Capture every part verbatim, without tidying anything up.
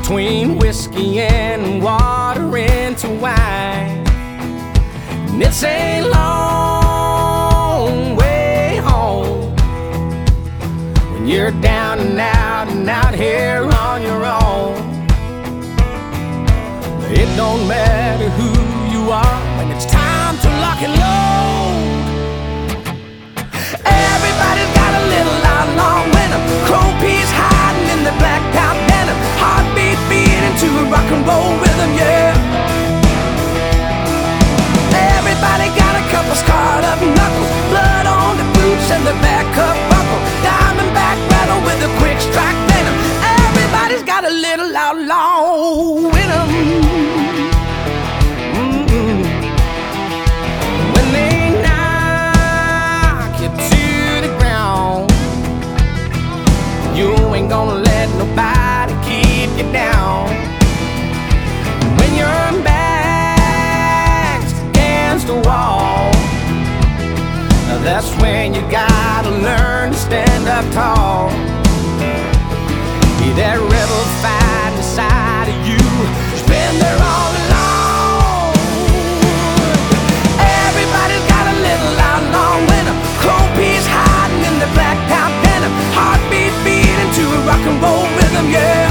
between whiskey and water into wine. And it's a long way home when you're down and out and out here on your own. It don't matter who you are when it's time to lock and load. Everybody's got a little outlaw venom, chrome piece hiding in the blacked out denim, heartbeat beating to a rock and roll rhythm, yeah. Everybody got a couple scarred up knuckles, blood on the boots and the back up buckle, diamondback rattle with a quick strike venom. Everybody's got a little outlaw in 'em. Mm-mm. When they knock you to the ground, you ain't gonna let nobody keep you down. When your back's against the wall, that's when you gotta learn to stand up tall. Be that rebel fight inside of you, it's been there all along. Everybody's got a little outlaw in 'em, chrome piece hiding in the blacked out denim, heartbeat beating to a rock and roll rhythm, yeah.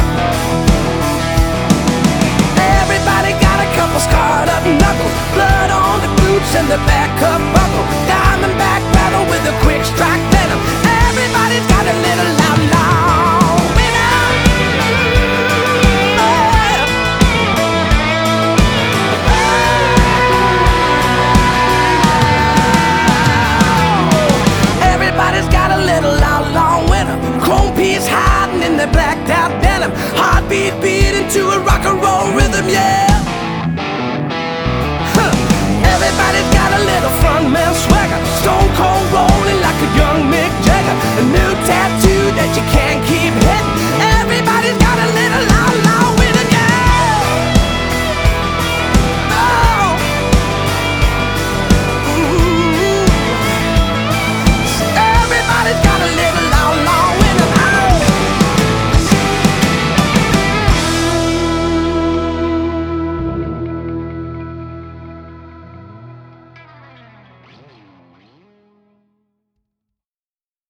Everybody got a couple scarred up knuckles, blood on the boots and the back up buckle, diamondback rattle with a quick strike venom. Everybody's got a little outlaw in 'em. Everybody's got a little outlaw in 'em, chrome piece hiding in the blacked out denim, heartbeat beating to a rock